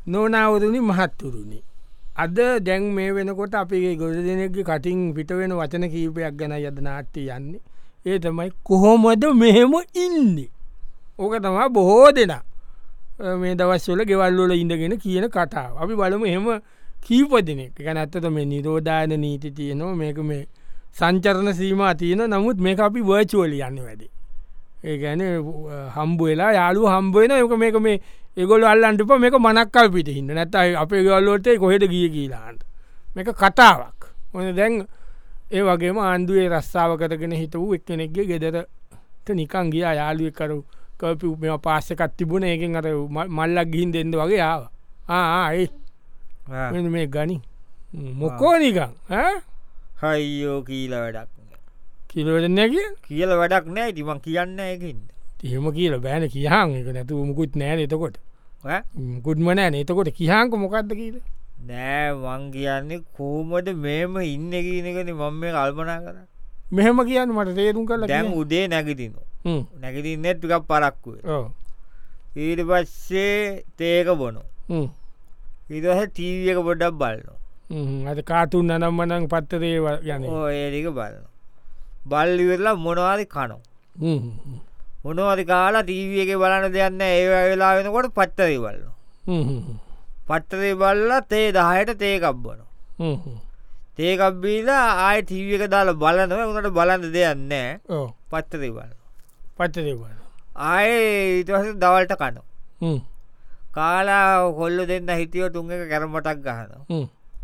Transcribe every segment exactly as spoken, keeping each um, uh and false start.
නොනවරුණි මහත්තුරුණි අද දැන් මේ වෙනකොට අපේ ගොඩ දෙනෙක්ගේ කටින් පිට වෙන වචන කීපයක් ගැන යද නාට්‍ය යන්නේ ඒ තමයි කොහොමද මෙහෙම ඉන්නේ ඕක තමා බොහෝ දෙනා මේ දවස්වල ගෙවල්වල ඉඳගෙන කියන කතාව අපි බලමු එහෙම කීප දෙනෙක් ගැන ඇත්තට මේ නිරෝධායන නීති තියෙනවා මේක මේ සංචරණ සීමා තියෙන නමුත් මේක අපි වර්චුවල යන්න වැඩේ ඒ ගැන හම්බ වෙලා යාළුව හම්බ වෙන එක මේක මේ ඒගොල්ලෝ අල්ලන්නට මේක මනක්කල් පිට හින්න නැත්නම් අපේ ගෙවල්වලට කොහෙද ගියේ කියලා මේක කතාවක් මොන දැන් ඒ වගේම ආණ්ඩුවේ රස්සාවකටගෙන හිටවූ එක්කෙනෙක්ගේ ගෙදරට නිකන් ගියා යාළුවෙක් කරු කර්ෆියු මේවා පාස් එකක් තිබුණේ ඒකෙන් අර මල්ලක් ගිහින් දෙන්න වගේ ආවා ආ ආ ඒ මෙන්න මේ ගනි මොකෝ නිකන් ඈ හයියෝ කියලා වැඩක් කියලා වැඩක් නැහැ කිය කියලා වැඩක් නැහැ ඉතින් මං කියන්නේ නැහැ ඒකින්ද එහෙම කියලා බෑනේ කියහන් ඒක නැතුව මුකුත් නැහැ නේ එතකොට ඈ මුකුත්ම නැහැ නේ එතකොට කියහන්කො මොකද්ද කියලා නෑ මං කියන්නේ කොහොමද මේම ඉන්නේ කියන එකනේ මම මේ කල්පනා කරන්නේ මෙහෙම කියන්නේ මට තේරුම් කරලා දැන් උදේ නැගිටිනවා හ්ම් නැගිටින්නේ ටිකක් පරක්කු වෙනවා ඔව් ඊට පස්සේ තේක බොනවා හ්ම් ඊට පස්සේ ටීවී එක පොඩ්ඩක් බලනවා හ්ම් අද කාටුන් නනම් මනම් පත්තරේ යන්නේ ඔය ඒ ටික බලනවා බල්ලි ඉවරලා මොනවාරි කනවා හ්ම් මොනවාරි කාලා ටීවී එකේ බලන්න දෙයක් නැහැ ඒ වෙලාව වෙනකොට පත්තරේ බලනවා හ්ම් හ්ම් පත්තරේ බලලා තේ දහයට තේ එකක් බොනවා හ්ම් හ්ම් තේ එකක් බීලා ආයෙ ටීවී එක දාලා බලනවා උනට බලන්න දෙයක් නැහැ ඔව් පත්තරේ පත්තරේ බලනවා බලනවා ආයෙ ඊට පස්සේ දවල්ට කනවා හ්ම් කාලා කොල්ල දෙන්න හිටියෝ තුන් එක කැරමටක් ගහනවා හ්ම්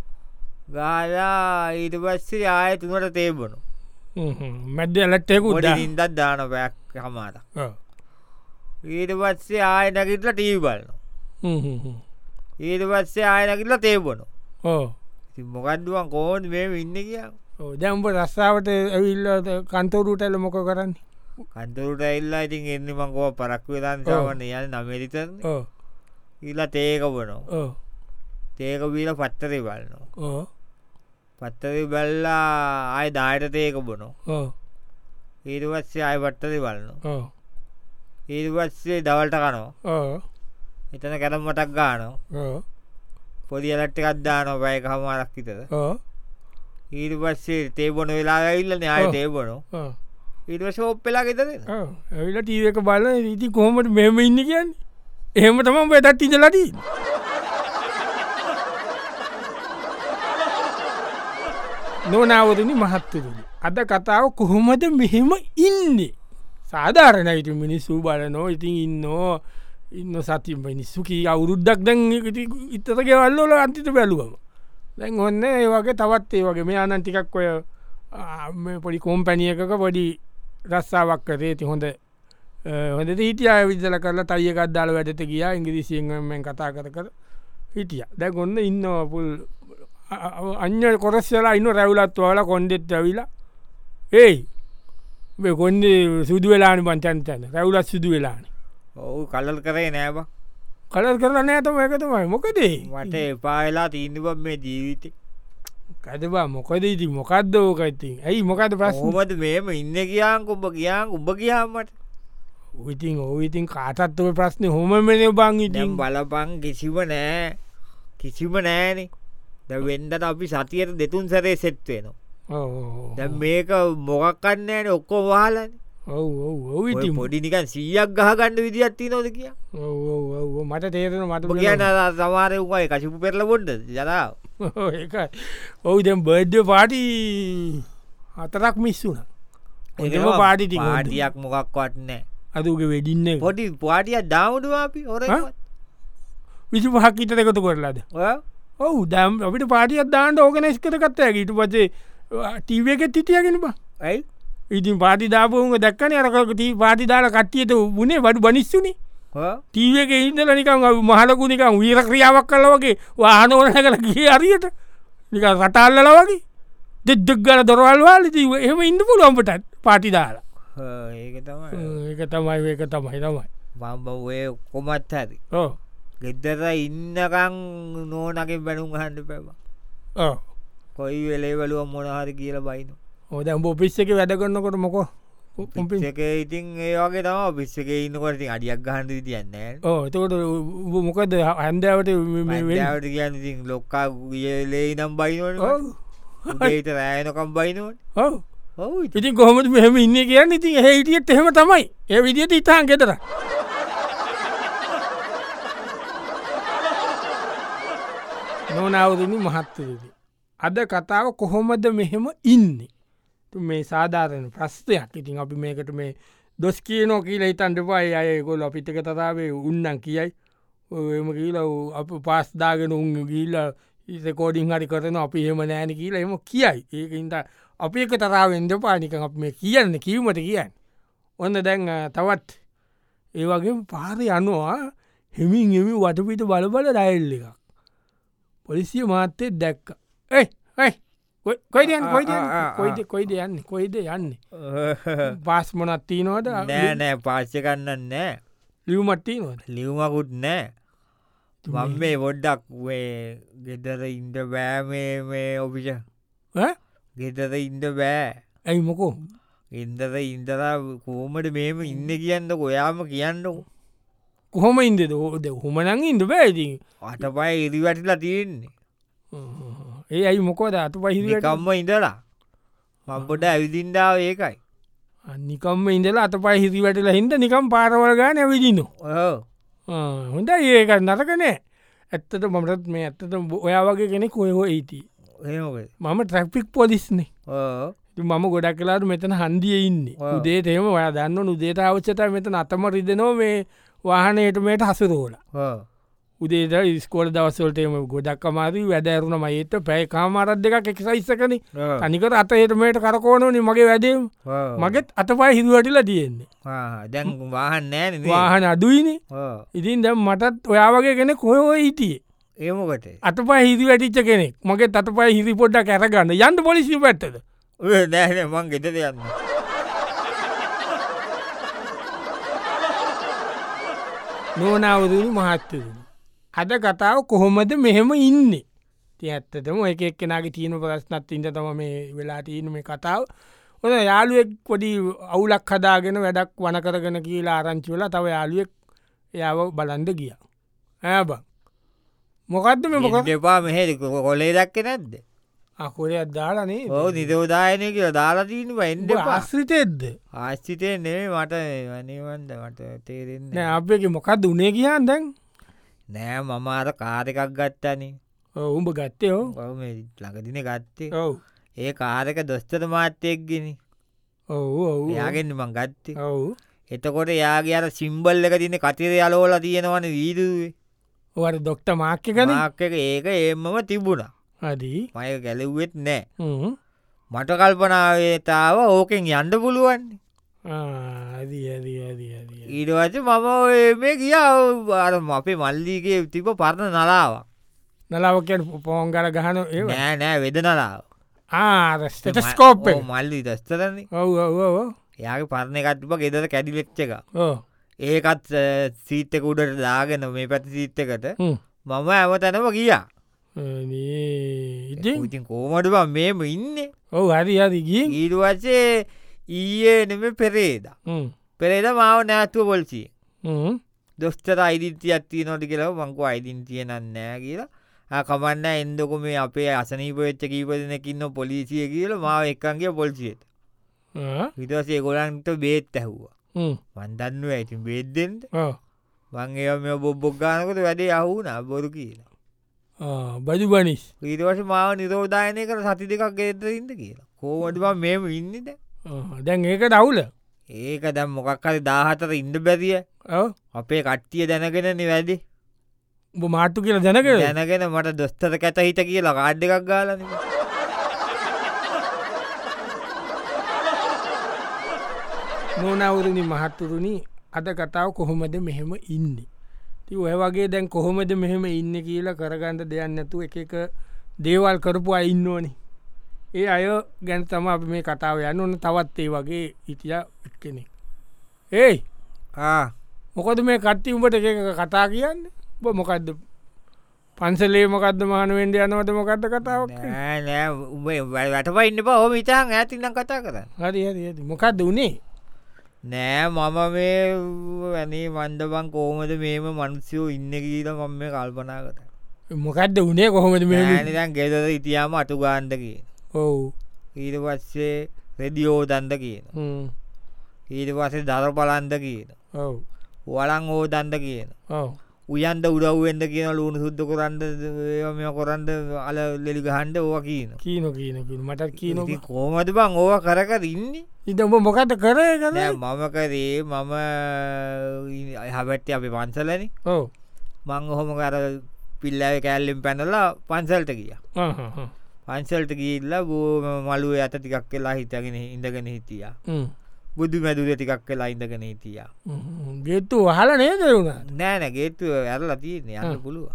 ගාලා ඊට පස්සේ ආයෙ තුනට තේ බොනවා හ්ම් හ්ම් මැද්ද ඇලට් එකක් පොඩි උඩ නිින්දක් දානවා පැයක් කමාරක් ඔව් ඊට පස්සේ ආයෙ නැගිටලා ටීවී බලනවා හ්ම් හ්ම් හ්ම් ඊට පස්සේ ආයෙ නැගිටලා තේ බොනවා ඔව් ඉතින් මොකද්ද මං කොහොමද මේ ඉන්නේ කියලා ඔව් දැන් උඹ රස්සාවට ඇවිල්ලා කන්තෝරුවට ඇවිල්ලා මොකද කරන්නේ කන්තරුට ඇවිල්ලා ඉතින් එන්නේ මං කොහොම පරක්කු වෙලා නිසාවන්නේ යන්නේ නවය ලිටරනේ ඔව් ඊළා තේ එක බොනවා ඔව් තේ එක බීලා පත්තරේ බලනවා ඔව් පත්තරේ බලලා ආයෙ දහයට තේ එක බොනවා ඔව් ඊට පස්සේ ආයෙ පත්තරේ බලනවා ඔව් ඊට පස්සේ දවල්ට කනවා ඔව් එතන කැරමටක් ගන්නවා ඔව් පොඩි ඇලට් එකක් දානවා පැයකමාරක් විතර ඔව් ඊට පස්සේ තේ බොන වෙලාව ඇවිල්ලානේ ආයෙ තේ බොනවා ඔව් ඊට පස්සේ ෂොප් වෙලා ගෙදර එනවා ඔව් ඇවිල්ලා ටීවී එක බලන ඉතින් කොහොමද මෙහෙම ඉන්නේ කියන්නේ එහෙම තමයි උඹ එදත් ඉඳලා තියෙන්නේ නොනවරුණි මහත්තුරුනි අද කතාව කොහොමද මෙහෙම ඉන්නේ සාධාරණයි ඉතින් මිනිස්සු බලනෝ ඉතින් ඉන්නෝ ඉන්න සති මිනිස්සු කී අවුරුද්දක් දැන් ඉතර ගෙවල් වල අන්තිමට බැලුවම දැන් ඔන්න ඒ වගේ තවත් ඒ වගේ මෙයා නම් ටිකක් ඔය මේ පොඩි කම්පැනි එකක පොඩි රස්සාවක් කරේ ඉතින් හොඳ හොඳට හිටියා විදලා කරලා ටයි එකක් දාලා වැඩට ගියා ඉංග්‍රීසියෙන් මම කතා කර කර හිටියා දැන් ඔන්න ඉන්නවා පුල් අන්‍ය කොරස් වෙලා ඉන්න රැවුලත් වල කොණ්ඩෙත් ඇවිලා ඒයි මේ කොණ්ඩේ සුදු වෙලානේ මං තැන් තැන රැවුලත් සුදු වෙලානේ ඔව් කලර් කරේ නෑ බං කලර් කරලා නෑ තමයි ඒක තමයි මොකද මට එපා වෙලා තින්නේ බං මේ ජීවිතේ කද බං මොකද ඉතින් මොකද්ද ඕක ඉතින් ඇයි මොකද්ද ප්‍රශ්නේ කොහොමද මෙහෙම ඉන්නේ කියාන් ඔබ කියාන් ඔබ කියාන් මට ඔය ඉතින් ඔය ඉතින් කාටත් ඔය ප්‍රශ්නේ හොමමනේ බං ඉතින් දැන් බලපං කිසිම නෑ කිසිම නෑනේ දැන් වෙන්දට අපි සතියට දෙතුන් සැරේ සෙට් වෙනවා ඔව් ඔව් දැන් මේක මොකක්වත් නෑනේ ඔක්කොම වහලානේ ඔව් ඔව් ඔව් ඉතින් පොඩි නිකන් සීයක් ගහ ගන්න විදියක් තියනවද කියා ඔව් ඔව් ඔව් මට තේරෙනවා මට ඔබ කියන්නේ සමහර උන්ගේ කසිපු පෙරලා බොන්නද ජරාව ඔව් ඒකයි ඔව් දැන් බර්ත්ඩේ පාටි හතරක් මිස් වුණා ඒකම පාටි ටික පාටියක් මොකක්වත් නෑ අද උගේ වෙඩින් එක පොඩි පාටියක් දාමුද අපි හොරේවත් විසිපහක් විතර එකතු කරලාද ඔව් ඔව් දැන් අපිට පාටියක් දාන්න ඕගනයිස් කරගත්තා ඊට පස්සේ ටීවී එකෙත් හිටියාගෙන බං ඇයි ඉතින් පාටි දාපුවම දැක්කනේ අර ටීවී පාටි දාලා කට්ටියට වුණේ බඩු බනිස්සුනේ ඔව් ටීවී එකේ ඉඳලා නිකන් මහලකු නිකන් වීර ක්‍රියාවක් කළා වගේ වාහන වල නැගලා ගියේ හරියට නිකන් රටාල්ලලා වගේ දෙද්දක් ගාලා දොරවල් වල ඉතින් එහෙම ඉන්න පුළුවන් අපට පාටි දාලා ඔව් ඒක තමයි ඒක තමයි ඒක තමයි තමයි මම ඔය කොමත් හරි ඔව් ගෙදර ඉන්නකම් නෝනගෙන් බැනුම් අහන්න එපා බං ඔව් කොයි වෙලේ බලුවම මොන හරි කියලා බයිනෝ ඔය දැන් ඔබ ඔෆිස් එකේ වැඩ කරනකොට මොකෝ කොම්පි එක ඉතින් ඒ වගේ තම පිස්ස එක ඉන්නකොට ඉතින් අඩියක් ගහන්ඩ තියන්නේ ඕ එතකොට මොකද හැන්දාවට ට කියන්න ඉතින් ලොක්කා ගියලේ නම් බයිනවට ඒට රෑනකම් බයිනවට ඔව ඔව ඉතින් කොහොමද මෙහම ඉන්න කියන්න ඉතින් හ ඉටියත් එහෙම තමයි ඒ විදියට ඉතාන් ගෙතර නොනවදනි මහත්තරදී අද කතාව කොහොමද මෙහෙම ඉන්නේ මේ සාධාරණ ප්‍රස්තයක් ඉතින් අපි මේකට මේ දොස් කියනෝ කියලා හිතන්ට පයි අයගොල් අපිටක තතාවේ උන්නන් කියයි එම කියල අප පස්දාගෙන උන් ගීල්ල ඉසකෝඩින් හරි කරන අපි හෙම නෑන කියලා එම කියයි ඒකන්ට අපි එක තරාවෙන්ද පානික අප මේ කියන්න කීමට කියන්න ඔන්න දැන් තවත් ඒ වගේ පාරි අනවා හෙමින් එමි වටපිට බලබල ඩයිල්ල එකක් පොලිසිය මාත්තේ දැක්ක ඒ කොයිද කොයිද කොයිද කොයිද යන්න කොයිද යන්න පාස්මනත් තිීනවද නෑ නෑ පාච්ච කන්නන්න නෑ ලියවමට්ටී නොද ලියවමකුත් නෑ මම මේ වොඩ්ඩක් ගෙදර ඉන්ඩ බෑ මේ ඔපිච ගෙදර ඉන්ඩ බෑ ඇයි මොකෝ ඉන්දර ඉන්දර කෝමට මේම ඉන්න කියන්න ඔයාම කියන්නකු කොහොම ඉන්දද ඕද හොමනං ඉන්ද බෑති අට පයි ඉරි වැටිලා තියෙන්නේ ඒ අයි මොකෝද අතු පහිකම්ම ඉඳලා මම්පොට ඇවිදින්ඩාව ඒකයි නිකම්ම ඉඳලා අත පයි හිරි වැටලා හිද නිකම් පාරවල ගාන ඇවිදිනු හොඳ ඒක නරකනෑ ඇත්තට මටත් මේ ඇත්තට ඔයා වගේ කෙනෙ කොය හෝ ඒති මම ට්‍රක්පික් පොලිස්නේ මම ගොඩක් කලාට මෙතන හන්දිය ඉන්න උදේතේම ඔයා දන්න උදේට අවච්චත මෙතන අතම රිදනෝ මේ වාහනයට මේට හසරෝල උදේට ස්කෝල දවසවලටම ගොඩක් අමාරී වැඩෑරුණ මයට පැයි කාමාරත් දෙක එක්සයිස්සකන තනිකර අතහටමට කරකෝනනි මගේ වැඩම් මගෙත් අත පයි හිදුවටලා තියෙන්නේ දැන් වාහන් නෑ වාහන අඩුයින ඉතින් දැම් මටත් ඔයා වගේ කෙනෙ කොයෝ හිටියේ ඒමකට අත පයි හිදි වැටිච්ච කෙනෙක් මගේ අත පයි හිරි පොඩ්ඩ කැරගන්න යන්න පොලිසි පැත්තද නෑන මං ගෙතද යන්න නොනවදනි මහත්තදනි අද කතාව කොහොමද මෙහෙම ඉන්න ති ඇත්තතම එක එක්කෙනගේ තියන ප්‍රශ්නත් ඉට තම මේ වෙලා තියන මේ කතාව ඔන යාළුවෙක් පොඩි අවුලක් හදාගෙන වැඩක් වන කරගෙන කියලා ආරංචිවල තව යාළුවෙක් යාව බලන්ද ගිය ඇබ මොකක්ද මේ මොක එපා මෙහෙ කොලේ දක්ක නැද්ද අකොරේ අදාලනේ ඕ නිදෝදායනය කියල දාලාතිීන එන්ඩ ආශ්‍රිතෙද්ද ආශ්චිතය නේ මට වනවන්ද මට තේරෙන්න අපේ මොකක්ද උනේ කියන් දැන් නෑ මම අර කාරකක් ගත්තනේ උඹ ගත්තේ හෝ ළඟදින ගත්තේ ඔව් ඒ කාරක දොස්තර මාත්‍යයෙක්ගෙන ඔව් යාගෙන්න්න මං ගත්තේ ඔව් එතකොට යාගේ අර සිම්බල් එක තින කතිර යලෝල තියෙනවන වීදුවේ ඔට දොක්ට මාක්‍ය කන මාක්ක ඒක ඒමම තිබුණා හදී මය ගැලව්වෙත් නෑ මට කල්පනාවේතාව ඕකෙන් යන්ඩ පුළුවන්නේ ඊටවච මම මේ කියාව අපේ මල්ලිගේ තිබ පරණ නලාව නලාවකෙන් පෝංගල ගහන නෑ නෑ වෙද නලාව ආස්කෝප් මල්ලි දස්තරන්නේ ඔව යාගේ පරණ එකත්තිප ගෙදර කැඩිලෙච්ච එක ඒකත් සීත්තක උඩට දාගෙන මේ පැති සීත්තකට මම ඇම තැනම ගියා ඉතින් කෝමටබ මේම ඉන්න ඔව හරි හරි ගිය ඊට වචේ ඊයේ නෙම පෙරේද පෙරේද මාව නෑත්තුව පොල්සිය දොස්තර අයිදින්තිය ඇත්ති නොටි කියලව මංකු අයිදින්තිය නන්නෑ කියලා කමන්න එන්දකො මේ අපේ අසනීප වෙච්ච කීපදනකින්න පොලිසිය කියල මාව එකන්ගේ පොල්සියට විටසේ ගොලන්ට බේත් ඇහුවා වන්දන්නුව ඇතින් බේද්දෙන්ට වංගේ මේ බොබ්බොග්ගානකට වැඩේ අහුන බොරු කියලා බජු බනිස් ඊටවස මාව නිරෝධායනය කර සති දෙකක් ගෙතරින්ද කියලා කෝමටවා මෙම ඉන්නද දැන් ඒක දවුල ඒක දැම් මොකක්හරි දාහතර ඉන්ඩ බැතිය අපේ කට්ටිය දැනගෙනන වැඩි උඹ මාට්ටු කියල දැනක දැනගෙන මට දොස්තර කැත හිත කියලා කාඩ් එකක් ගාලන නොනවරණි මහත්තුරුණි අද කතාව කොහොමද මෙහෙම ඉන්න ති ඔය වගේ දැන් කොහොමද මෙහෙම ඉන්න කියලා කරගන්නට දෙයන්න නැතු එක එක දේවල් කරපු අඉන්න ඕනි ඒ අය ගැන තම අප මේ කතාව යන්න ඕන තවත් ඒ වගේ ඉතිය එක්කෙනෙ ඒයි මොකද මේ කට්ටි උඹට එක කතා කියන්න බ මොකක්ද පන්සලේ මොකක්ද මානුවෙන්ඩ යනවද මොකක්ද කතාවක් නෑ වැටපයින්න බ හොම ඉතාන් ඇතිනම් කතා කර හරි හරි මොකක්ද වනේ නෑ මම මේ වැනේ මන්දබං කෝමද මේම මනුස්යෝ ඉන්න කීල මම මේ කල්පනා කත මොකක්ද උනේ කොහොමද මේ නිදන් ගෙදර ඉතියාම අටු ගාන්ඩ කිය ඔවු ඊට පස්සේ රෙදියෝ දන්ද කියන ඊට පස්සේ දර පලන්ද කියන ඔව් වලං ඕ දන්ද කියන ඔව් උයන්ද උඩව්වෙන්ද කියන ලූුණු සුද්ද කොරන්ද මෙ කොරන්ද අල ලෙළි ගහන්ඩ ඕව කියන කීන කියන මටත් කියන කෝමද බං ඕව කරකර ඉන්නේ ඉත උඹ මොකට කරය කර මම කරේ මම හබැට්ටි අපි පන්සලන ඕ මං ඔහොම කර පිල්ලාව කෑල්ලෙන් පැනලා පන්සල්ට කිය පන්සල්ට ගිල්ල බෝ මලුව ඇත ටිකක් කෙලා හිතගෙන ඉඳගෙන හිටිය බුදු මැදුර ටිකක් කෙලා ඉඳගෙන හිටිය ගේත්තු වහල නේදරුණ නෑන ගේත්තු ඇරලා තියන්නේ යන්න පුළුව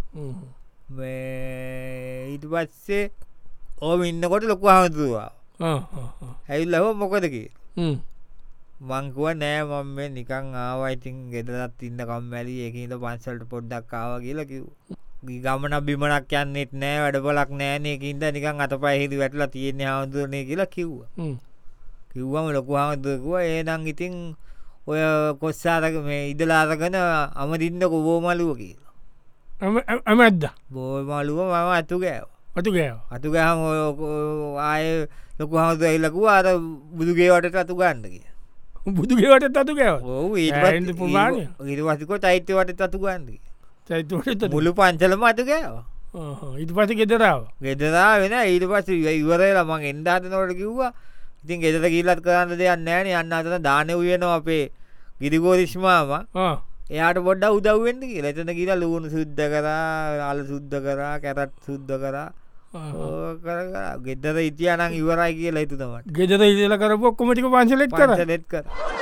ඊට පස්සේ ඕම ඉන්නකොට ලොකු හමතුවා ඇයිල්ල හෝ මොකදකි මංකුව නෑ මම මේ නිකං ආවයිතින් ගෙදරත් ඉන්න කම්මැලි ඒකද පන්සල්ට පොඩ්ඩක් ආව කියලා කිව් ගමන බිමනක් යන්නෙත් නෑ වැඩපලක් නෑනයකින්ද නිකන් අත පයහිදි වැටලා තියෙන්නේ හාමුදුරනය කියලා කිව්ව කිව්වම ලොකු හාමුදුරකුව ඒ නං ඉතින් ඔය කොස්සාරක මේ ඉදලාරගන අමදින්න කොබෝමලුව කියලා ඇමැද්ද බෝමලුව මම අතු ගෑව අතු ගෑව අතු ගහම ආය ලොකු හමුදුර එල්ලකුව අර බුදුගේවට අතු ගන්න කිය බුදුගේවට තතු ගෑව ඕ ඊට වසිකො චෛත්‍යවට තතු ගන්නකි මුළු පංචලම අතු ගෑව ඉට පස ගෙදරාව ගෙදරා වෙන ඊට පස ඉවරලා මං එන්ඩාතනවට කිව්වා ඉතින් ගෙදර කියලත් කරන්න දෙයක් නෑන යන්න අතන දානය වයනවා අපේ ගිරිගෝරිශ්මාම එයාට පොඩ්ඩ උදව්වෙන්ද කිය ලෙතන කියලා ලූුණු සුද්ධ කරා අල සුද්ධ කරා කැරත් සුද්ධ කරා ගෙදර ඉතියනං ඉවරයි කියලා එතුතමට ගෙදර ඉදල කරපොක් කොමටික පංශලෙක් කර නෙත් කර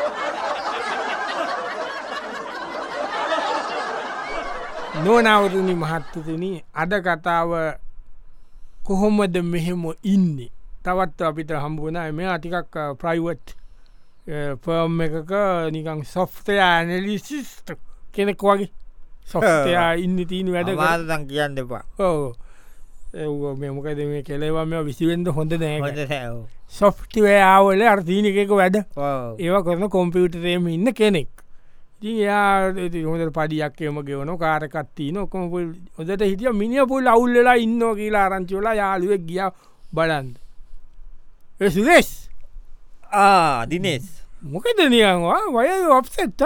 නොනවරණි මහත්තතුන අද කතාව කොහොමද මෙහෙම ඉන්නේ තවත් අපිට හම්බුවන මේ අටිකක් ප්‍රයිවට් පර්ම් එකක නිකං සොෆ්තය ඇනලිසිස්ට කෙනෙක් වගේ සොෆ්තයා ඉන්න තිීන වැඩ වාදන් කියන්න එපා ඕ මෙමකද මේ කෙලේවම විසිවෙන්ද හොඳ නෑ සොෆ්ටිවය ආවල අර්තිීන එකක වැඩ ඒවා කරන කොම්පියුටරේම ඉන්න කෙනෙක් ඉතින් යා හොඳ පඩියක් එම ගෙවන කාරකත්තිී නොකොම හොදට හිටිය මිනිිය පුල් අවුල්ලලා ඉන්න කියලා ආරංචිවලා යාළුවෙක් ගිය බලන්ද ඒ සුදෙස් දිනේස් මොකද නියවා වය ඔප්සෙට්ට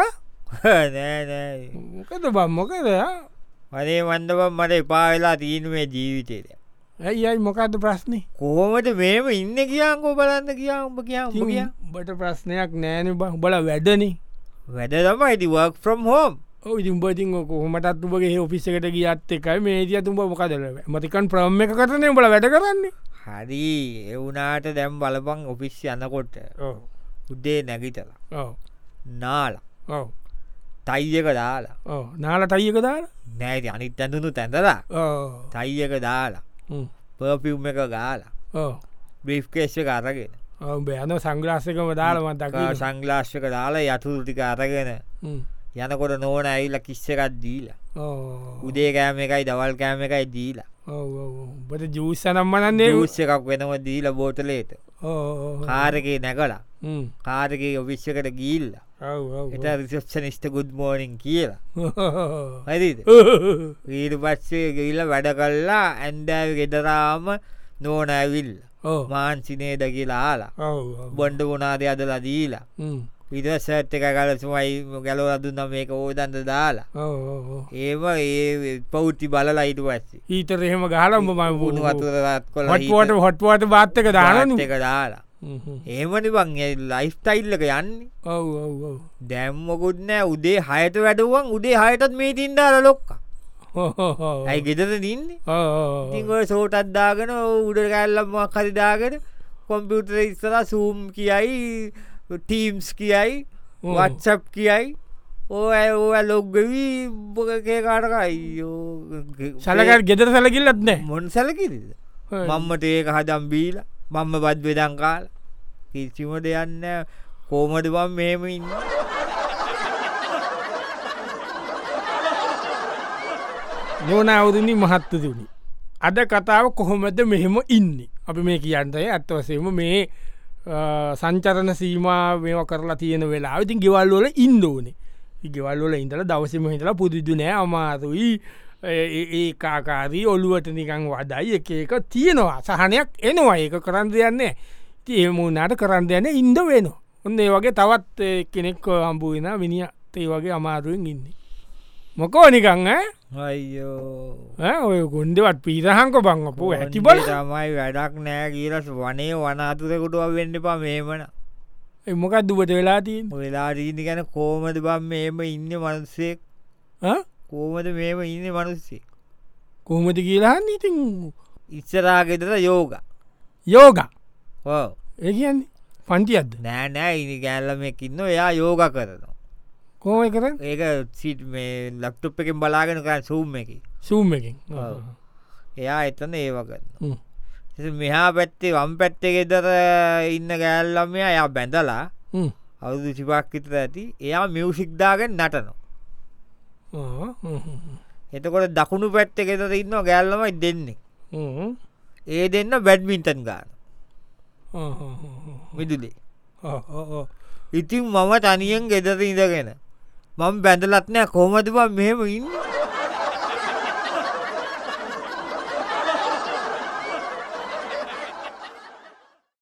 නෑනෑ මොකද බම් මොකද මනේ වන්දබම් මට එපා වෙලා තියනුවේ ජීවිතේද ඇයි අයි මොකක්ද ප්‍රශ්නය කොහොමට මේම ඉන්න කියංකෝ බලන්න කියා උඹ කියා උඹ කිය බට ප්‍රශ්නයක් නෑන බල වැඩන වැඩ තම ඇති වක් ෆ්‍රම් හෝම් ඉතිම්පතින් කොහමටත් උබගේ ඔෆිස්සකට ගියත් එකයි මේ තිය තුඹ මොකදල මතිකන් ප්‍රම් එක කරනය බල වැඩ කරන්නේ හරි එවුනාට දැම් බලපං ඔෆිස් යන්නකොට උද්දේ නැගිටලා නාලා තයියක දාලා නාල තයියක දාලා නෑති අනිත් ඇඳුණු තැඳලා තයියක දාලා පර්පියුම් එක ගාලා බ්‍රීෆ්කේෂ්ක අරගෙන බෑන සංගලාස්සකම දාලමත් දක සංගලාශ්ක දාලා යතුරු ටික අරගෙන යනකොට නෝන ඇයිල්ල කිස්සකත් දීලා උදේ කෑම එකයි දවල් කෑම එකයි දීලා බට ජූස්සනම්මනන්නේ උස්ස එකක් වෙනම දීලා බෝටලේට කාරකේ නැකලා කාරකේ ඔවිශ්‍යකට ගිල්ල එට රිසප්ෂනිස්ට ගුඩ් මෝනිින් කියලා හරිද ඊට පස්සේ ගිල්ල වැඩ කල්ලා ඇන්ඩෑව ගෙදරාම නෝන ඇවිල්ල මාන්සිනේද කියලා ආලා බොන්්ඩ ගුණාද අදලා දීලා විදසඇත්ත එක කලසුමයි ගැලෝ අදුන්න මේක ඕදන්ද දාලා ඒම ඒ පෞති බලලා ඊට පස්සේ ඊතර එහෙම ගහලම්ම ම පුුණු වතුරත් කොල හොට්වට හොට්වාට බාත්තක දාන එක දාලා ඒමනි බං ලයිෆ්ටයිල්ලක යන්නේ ඔව ඔව දැම්මකුත් නෑ උදේ හයට වැඩුවන් උදේ හයටත් මේ තින්ඩාල ලොක්ක ඇයි ගෙදර දින්නේ තිංගොල සෝටත් දාගෙන උඩ කැල්ලම්මක් හරිදාගෙන කොම්පියුටර ඉස්සලා සූම් කියයි ටීම්ස් කියයි වත්සප් කියයි ඕ ඕ ලොග්ගවී බොකේ කාටකයියෝ සලකට ගෙදර සැලකිල්ලත් නෑ මොන් සැලකිරිද මම්මට ඒක හදම් බීලා මම්ම බත් වෙදං කාල කිසිම දෙයන්න කෝමට බම් මෙහෙම ඉන්න නොනවරණි මහත්තතුනි අද කතාව කොහොමද මෙහෙම ඉන්න අපි මේ කියන්නය අත්වසේම මේ සංචරණ සීමා මේව කරලා තියෙන වෙලා ඉතින් ගෙවල්වල ඉන්දෝනේ ගෙවල්වල ඉඳල දවසම හිතලා පුදුදු නෑ අමාරුයි ඒ කාකාරී ඔළුවට නිකං වදයි එක එක තියෙනවා සහනයක් එනවා ඒක කරන්න දෙයන්නේ ති ඒමුණට කරන්න දෙයන්න ඉන්ද වෙන ඔන්න ඒ වගේ තවත් කෙනෙක් හම්බුවෙන විනිිය ඒ වගේ අමාරුවෙන් ඉන්නේ මොකෝ නිකං අයියෝ ඔය ගොන්ඩවත් පීරහංක බංගපු ඇති බල තමයි වැඩක් නෑ කියලස් වනේ වනාතුරකුටුව වෙන්න පා මේමන මොකක් දුබට වෙලාතිී වෙලාරීනි ගැන කෝමද බම් මේම ඉන්න මනුස්සෙක් කෝමද මේම ඉන්න මනුස්සේ කොහමති කියලාන්න ඉතින් ඉස්සරාගෙදර යෝග යෝග ඕ ඒ කියන්නේ පන්ති අද නෑ නෑ ඉනි ගෑල්ලමක් ඉන්න එයා යෝග කරනවා කෝම කර ඒක සිට මේ ලක්ටුප් එකින් බලාගෙන කරන්න සූම් එක සූම් එකින් එයා එතන ඒවගන්න මෙහා පැත්තේ වම් පැත්තේ ගෙදර ඉන්න ගෑල්ලම්මය එයා බැඳලා අවුදු සිපක් විතර ඇති එයා මියසික්දාගෙන් නටනවා එතකොට දකුණු පැත්තේ ගෙදර ඉන්න ගෑල්ලමයි දෙන්නේ ඒ දෙන්න බැඩ්මින්ටන් ගාන විදුලේ ඉතින් මම තනියෙන් ගෙදර ඉඳගෙන මම බැඳලත්නෑ කොහමද බං මෙහෙම ඉන්න